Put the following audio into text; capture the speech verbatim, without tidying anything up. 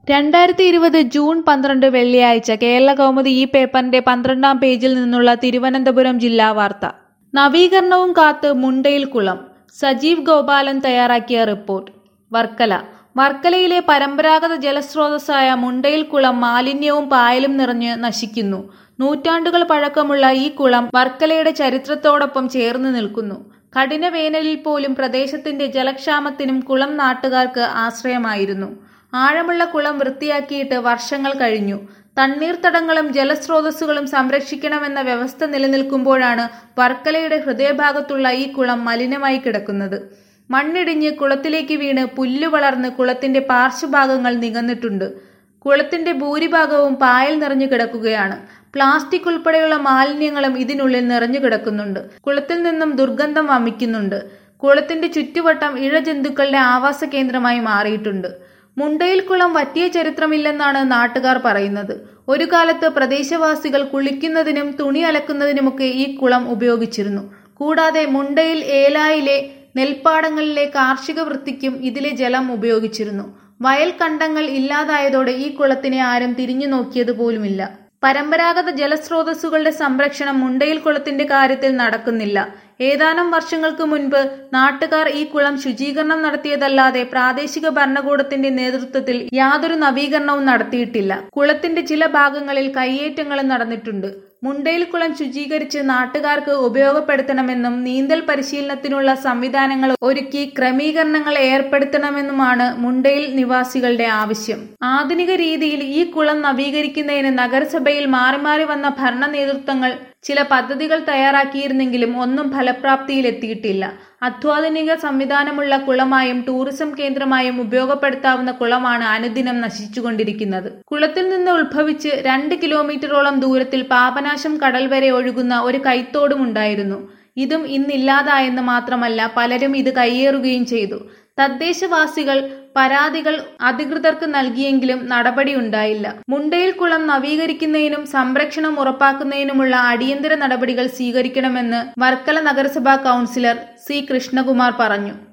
രണ്ടായിരത്തി ഇരുപത് ജൂൺ പന്ത്രണ്ട് വെള്ളിയാഴ്ച കേരളകൗമുദി ഈ പേപ്പറിന്റെ പന്ത്രണ്ടാം പേജിൽ നിന്നുള്ള തിരുവനന്തപുരം ജില്ലാ വാർത്ത. നവീകരണവും കാത്ത് മുണ്ടയിൽ കുളം. സജീവ് ഗോപാലൻ തയ്യാറാക്കിയ റിപ്പോർട്ട്. വർക്കല. വർക്കലയിലെ പരമ്പരാഗത ജലസ്രോതസ്സായ മുണ്ടയിൽ കുളം മാലിന്യവും പായലും നിറഞ്ഞ് നശിക്കുന്നു. നൂറ്റാണ്ടുകൾ പഴക്കമുള്ള ഈ കുളം വർക്കലയുടെ ചരിത്രത്തോടൊപ്പം ചേർന്ന് നിൽക്കുന്നു. കഠിന വേനലിൽ പോലും പ്രദേശത്തിന്റെ ജലക്ഷാമത്തിനും കുളം നാട്ടുകാർക്ക് ആശ്രയമായിരുന്നു. ആഴമുള്ള കുളം വൃത്തിയാക്കിയിട്ട് വർഷങ്ങൾ കഴിഞ്ഞു. തണ്ണീർത്തടങ്ങളും ജലസ്രോതസ്സുകളും സംരക്ഷിക്കണമെന്ന വ്യവസ്ഥ നിലനിൽക്കുമ്പോഴാണ് വർക്കലയുടെ ഹൃദയഭാഗത്തുള്ള ഈ കുളം മലിനമായി കിടക്കുന്നത്. മണ്ണിടിഞ്ഞ് കുളത്തിലേക്ക് വീണ് പുല്ലു വളർന്ന് കുളത്തിന്റെ പാർശ്വഭാഗങ്ങൾ നികന്നിട്ടുണ്ട്. കുളത്തിന്റെ ഭൂരിഭാഗവും പായൽ നിറഞ്ഞു കിടക്കുകയാണ്. പ്ലാസ്റ്റിക് ഉൾപ്പെടെയുള്ള മാലിന്യങ്ങളും ഇതിനുള്ളിൽ നിറഞ്ഞു കിടക്കുന്നുണ്ട്. കുളത്തിൽ നിന്നും ദുർഗന്ധം വമിക്കുന്നുണ്ട്. കുളത്തിന്റെ ചുറ്റുവട്ടം ഇഴജന്തുക്കളുടെ ആവാസ കേന്ദ്രമായി മാറിയിട്ടുണ്ട്. മുണ്ടയിൽ കുളം വറ്റിയ ചരിത്രമില്ലെന്നാണ് നാട്ടുകാർ പറയുന്നത്. ഒരു കാലത്ത് പ്രദേശവാസികൾ കുളിക്കുന്നതിനും തുണി അലക്കുന്നതിനുമൊക്കെ ഈ കുളം ഉപയോഗിച്ചിരുന്നു. കൂടാതെ മുണ്ടയിൽ ഏലായിലെ നെൽപ്പാടങ്ങളിലെ കാർഷിക വൃത്തിക്കും ഇതിലെ ജലം ഉപയോഗിച്ചിരുന്നു. വയൽ കണ്ടങ്ങൾ ഇല്ലാതായതോടെ ഈ കുളത്തിനെ ആരും തിരിഞ്ഞു നോക്കിയത് പോലുമില്ല. പരമ്പരാഗത ജലസ്രോതസ്സുകളുടെ സംരക്ഷണം മുണ്ടയിൽ കുളത്തിന്റെ കാര്യത്തിൽ നടക്കുന്നില്ല. ഏതാനും വർഷങ്ങൾക്ക് മുൻപ് നാട്ടുകാർ ഈ കുളം ശുചീകരണം നടത്തിയതല്ലാതെ പ്രാദേശിക ഭരണകൂടത്തിന്റെ നേതൃത്വത്തിൽ യാതൊരു നവീകരണവും നടത്തിയിട്ടില്ല. കുളത്തിന്റെ ചില ഭാഗങ്ങളിൽ കയ്യേറ്റങ്ങളും നടന്നിട്ടുണ്ട്. മുണ്ടയിൽ കുളം ശുചീകരിച്ച് നാട്ടുകാർക്ക് ഉപയോഗപ്പെടുത്തണമെന്നും നീന്തൽ പരിശീലനത്തിനുള്ള സംവിധാനങ്ങൾ ഒരുക്കി ക്രമീകരണങ്ങൾ ഏർപ്പെടുത്തണമെന്നുമാണ് മുണ്ടയിൽ നിവാസികളുടെ ആവശ്യം. ആധുനിക രീതിയിൽ ഈ കുളം നവീകരിക്കുന്നതിന് നഗരസഭയിൽ മാറി മാറി വന്ന ഭരണ നേതൃത്വങ്ങൾ ചില പദ്ധതികൾ തയ്യാറാക്കിയിരുന്നെങ്കിലും ഒന്നും ഫലപ്രാപ്തിയിലെത്തിയിട്ടില്ല. അത്യാധുനിക സംവിധാനമുള്ള കുളമായും ടൂറിസം കേന്ദ്രമായും ഉപയോഗപ്പെടുത്താവുന്ന കുളമാണ് അനുദിനം നശിച്ചുകൊണ്ടിരിക്കുന്നത്. കുളത്തിൽ നിന്ന് ഉത്ഭവിച്ച് രണ്ട് കിലോമീറ്ററോളം ദൂരത്തിൽ പാപനാശം കടൽ വരെ ഒഴുകുന്ന ഒരു കൈത്തോടും ഉണ്ടായിരുന്നു. ഇതും ഇന്നില്ലാതായെന്ന് മാത്രമല്ല, പലരും ഇത് കയ്യേറുകയും ചെയ്തു. തദ്ദേശവാസികൾ പരാതികൾ അധികൃതർക്ക് നൽകിയെങ്കിലും നടപടിയുണ്ടായില്ല. മുണ്ടയിൽ കുളം നവീകരിക്കുന്നതിനും സംരക്ഷണം ഉറപ്പാക്കുന്നതിനുമുള്ള അടിയന്തര നടപടികൾ സ്വീകരിക്കണമെന്ന് വർക്കല നഗരസഭാ കൗൺസിലർ സി കൃഷ്ണകുമാർ പറഞ്ഞു.